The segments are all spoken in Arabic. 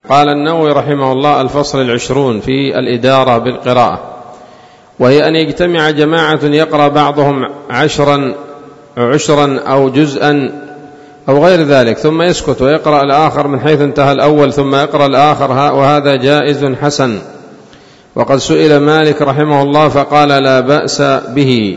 قال النووي رحمه الله: الفصل 20 في الإدارة بالقراءة، وهي أن يجتمع جماعة يقرأ بعضهم 10 أو جزءا أو غير ذلك، ثم يسكت ويقرأ الآخر من حيث انتهى الأول ثم يقرأ الآخر، وهذا جائز حسن. وقد سئل مالك رحمه الله فقال: لا بأس به.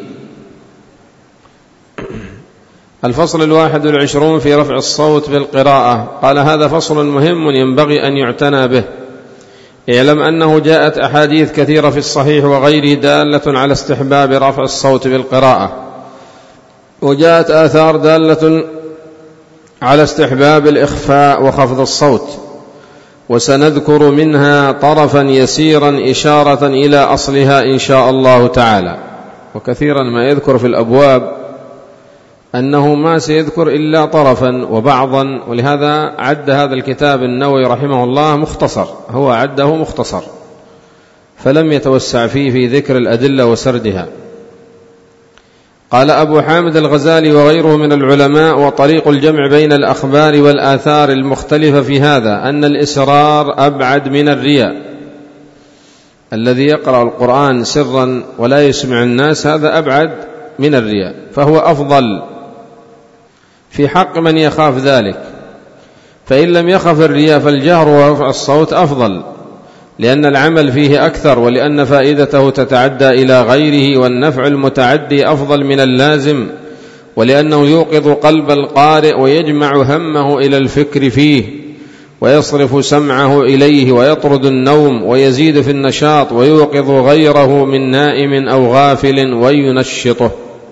الفصل 21 في رفع الصوت بالقراءة، قال: هذا فصل مهم ينبغي أن يعتنى به. اعلم أنه جاءت أحاديث كثيرة في الصحيح وغيره دالة على استحباب رفع الصوت بالقراءة، وجاءت آثار دالة على استحباب الإخفاء وخفض الصوت، وسنذكر منها طرفا يسيرا إشارة إلى أصلها إن شاء الله تعالى. وكثيرا ما يذكر في الأبواب أنه ما سيذكر إلا طرفا وبعضا، ولهذا عد هذا الكتاب النووي رحمه الله مختصر، هو عده مختصر فلم يتوسع فيه في ذكر الأدلة وسردها. قال أبو حامد الغزالي وغيره من العلماء: وطريق الجمع بين الأخبار والآثار المختلفة في هذا أن الإسرار أبعد من الرياء. الذي يقرأ القرآن سرا ولا يسمع الناس هذا أبعد من الرياء، فهو أفضل في حق من يخاف ذلك. فإن لم يخف الرياء فالجهر ورفع الصوت أفضل، لأن العمل فيه أكثر، ولأن فائدته تتعدى إلى غيره، والنفع المتعدي أفضل من اللازم، ولأنه يوقظ قلب القارئ ويجمع همه إلى الفكر فيه، ويصرف سمعه إليه، ويطرد النوم، ويزيد في النشاط، ويوقظ غيره من نائم أو غافل وينشطه.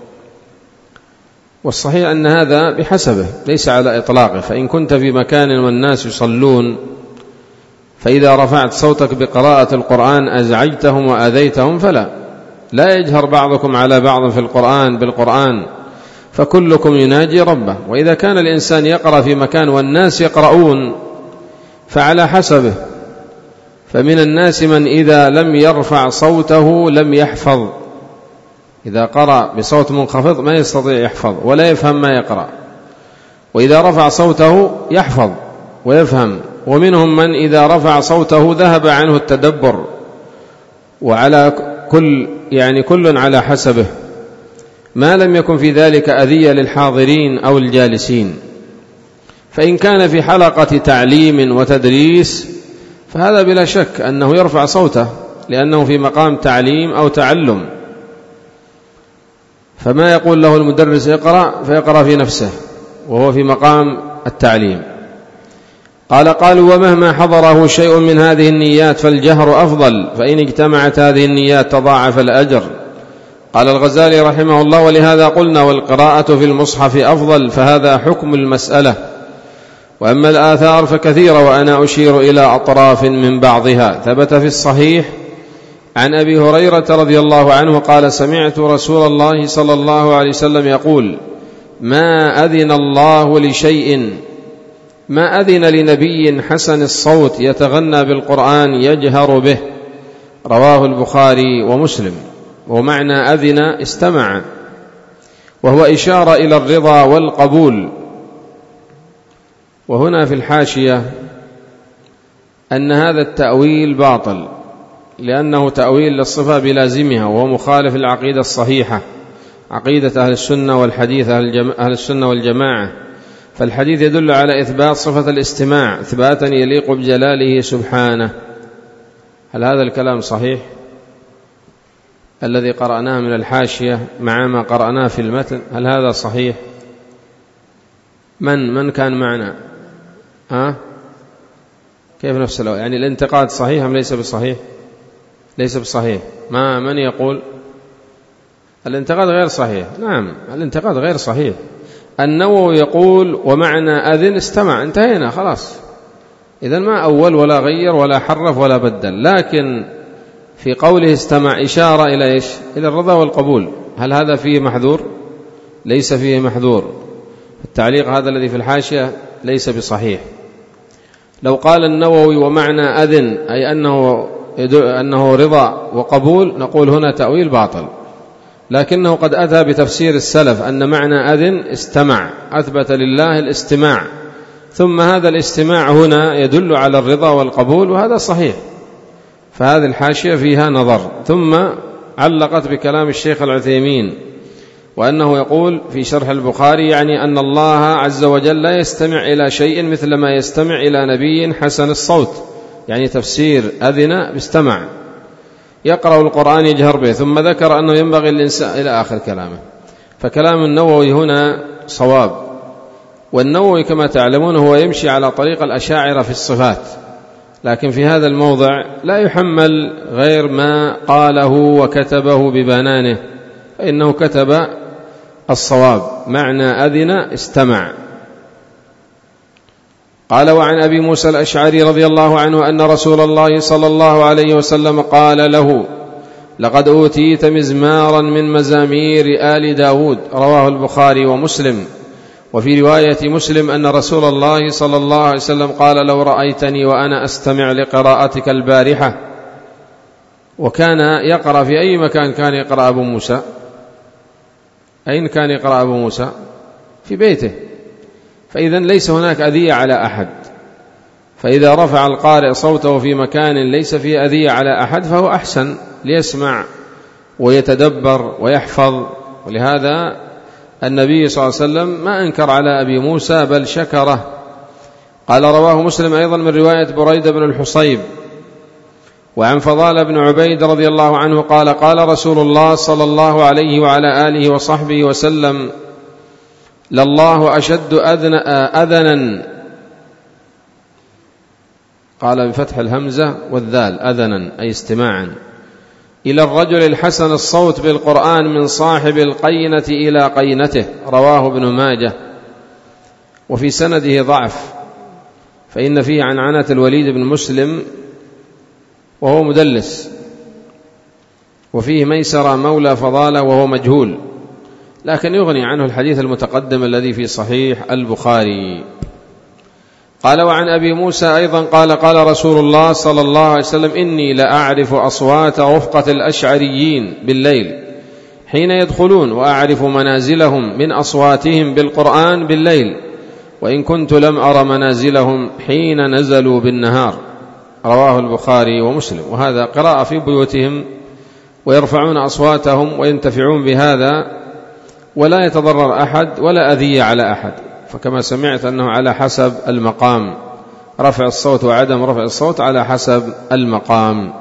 والصحيح أن هذا بحسبه ليس على إطلاقه، فإن كنت في مكان والناس يصلون فإذا رفعت صوتك بقراءة القرآن أزعجتهم وأذيتهم لا يجهر بعضكم على بعض في القرآن بالقرآن، فكلكم يناجي ربه. وإذا كان الإنسان يقرأ في مكان والناس يقرؤون فعلى حسبه، فمن الناس من إذا لم يرفع صوته لم يحفظ، إذا قرأ بصوت منخفض ما يستطيع يحفظ ولا يفهم ما يقرأ، وإذا رفع صوته يحفظ ويفهم. ومنهم من إذا رفع صوته ذهب عنه التدبر، وعلى كل على حسبه، ما لم يكن في ذلك أذية للحاضرين أو الجالسين. فإن كان في حلقة تعليم وتدريس فهذا بلا شك أنه يرفع صوته، لأنه في مقام تعليم أو تعلم، فما يقول له المدرس اقرأ فيقرأ في نفسه وهو في مقام التعليم. قالوا: ومهما حضره شيء من هذه النيات فالجهر أفضل، فإن اجتمعت هذه النيات تضاعف الأجر. قال الغزالي رحمه الله: ولهذا قلنا والقراءة في المصحف أفضل، فهذا حكم المسألة. وأما الآثار فكثيرة، وأنا أشير إلى أطراف من بعضها. ثبت في الصحيح عن أبي هريرة رضي الله عنه قال: سمعت رسول الله صلى الله عليه وسلم يقول: ما أذن الله لشيء، ما أذن لنبي حسن الصوت يتغنى بالقرآن يجهر به. رواه البخاري ومسلم. ومعنى أذن استمع، وهو إشارة إلى الرضا والقبول. وهنا في الحاشية أن هذا التأويل باطل، لأنه تأويل للصفة بلازمها، وهو مخالف العقيدة الصحيحة، عقيدة أهل السنة والحديث، أهل السنة والجماعة. فالحديث يدل على إثبات صفة الاستماع إثباتا يليق بجلاله سبحانه. هل هذا الكلام صحيح الذي قرأناه من الحاشية مع ما قرأناه في المتن؟ هل هذا صحيح؟ من كان معنا؟ كيف نفس الأول؟ يعني الانتقاد صحيح أم ليس بصحيح؟ ليس بصحيح. من يقول الانتقاد غير صحيح؟ نعم، الانتقاد غير صحيح. النووي يقول: ومعنى أذن استمع، انتهينا خلاص. إذن ما أول ولا غير ولا حرف ولا بدل، لكن في قوله استمع إشارة إلى إيش؟ إلى الرضا والقبول. هل هذا فيه محذور؟ ليس فيه محذور. التعليق هذا الذي في الحاشية ليس بصحيح. لو قال النووي ومعنى أذن أي أنه رضا وقبول، نقول هنا تأويل باطل، لكنه قد أتى بتفسير السلف أن معنى أذن استمع، أثبت لله الاستماع ثم هذا الاستماع هنا يدل على الرضا والقبول، وهذا صحيح. فهذه الحاشية فيها نظر. ثم علقت بكلام الشيخ العثيمين، وأنه يقول في شرح البخاري يعني أن الله عز وجل لا يستمع إلى شيء مثل ما يستمع إلى نبي حسن الصوت، يعني تفسير أذن باستمع، يقرأ القرآن يجهر به، ثم ذكر أنه ينبغي الإنسان إلى آخر كلامه. فكلام النووي هنا صواب، والنووي كما تعلمون هو يمشي على طريق الأشاعرة في الصفات، لكن في هذا الموضع لا يحمل غير ما قاله وكتبه ببنانه، فإنه كتب الصواب، معنى أذن استمع. قال: وعن أبي موسى الأشعري رضي الله عنه أن رسول الله صلى الله عليه وسلم قال له: لقد أوتيت مزمارا من مزامير آل داود. رواه البخاري ومسلم. وفي رواية مسلم أن رسول الله صلى الله عليه وسلم قال: لو رأيتني وأنا أستمع لقراءتك البارحة. وكان يقرأ في أي مكان كان يقرأ أبو موسى؟ أين كان يقرأ أبو موسى؟ في بيته. فإذا ليس هناك أذية على أحد، فإذا رفع القارئ صوته في مكان ليس فيه أذية على أحد فهو أحسن ليسمع ويتدبر ويحفظ. ولهذا النبي صلى الله عليه وسلم ما أنكر على أبي موسى بل شكره. قال: رواه مسلم أيضا من رواية بريدة بن الحصيب وعن فضال بن عبيد رضي الله عنه قال: قال رسول الله صلى الله عليه وعلى آله وصحبه وسلم: لله أشد أذنا، قال بفتح الهمزة والذال، أذنا أي استماعا، إلى الرجل الحسن الصوت بالقرآن من صاحب القينة إلى قينته. رواه ابن ماجه. وفي سنده ضعف، فإن فيه عنعنة الوليد بن مسلم وهو مدلس، وفيه ميسر مولى فضالة وهو مجهول، لكن يغني عنه الحديث المتقدم الذي في صحيح البخاري. قال: وعن أبي موسى أيضا قال: قال رسول الله صلى الله عليه وسلم: إني لأعرف أصوات رفقة الأشعريين بالليل حين يدخلون، وأعرف منازلهم من أصواتهم بالقرآن بالليل، وإن كنت لم أر منازلهم حين نزلوا بالنهار. رواه البخاري ومسلم. وهذا قراءة في بيوتهم ويرفعون أصواتهم وينتفعون بهذا، ولا يتضرر أحد ولا أذية على أحد. فكما سمعت أنه على حسب المقام، رفع الصوت وعدم رفع الصوت على حسب المقام.